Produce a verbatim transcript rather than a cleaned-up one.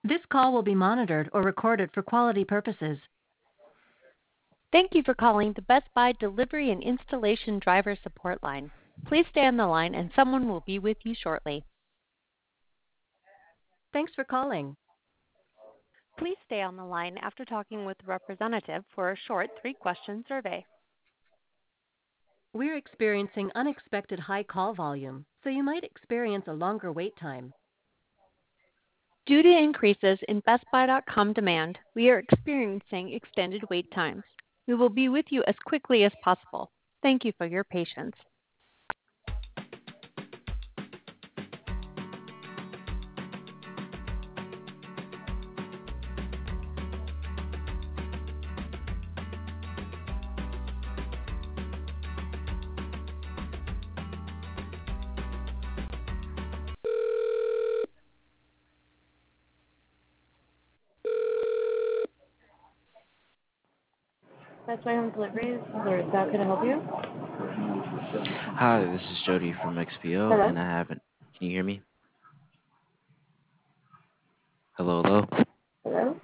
This call will be monitored or recorded for quality purposes. Thank you for calling the Best Buy Delivery and Installation Driver Support Line. Please stay on the line and someone will be with you shortly. Thanks for calling. Please stay on the line after talking with a representative for a short three-question survey. We're experiencing unexpected high call volume, so you might experience a longer wait time. Due to increases in Best Buy dot com demand, we are experiencing extended wait times. We will be with you as quickly as possible. Thank you for your patience. Best Buy Home Delivery, or is that going to help you? Hi, this is Jody from X P O, Hello? and I haven't. Can you hear me? Hello, hello. Hello?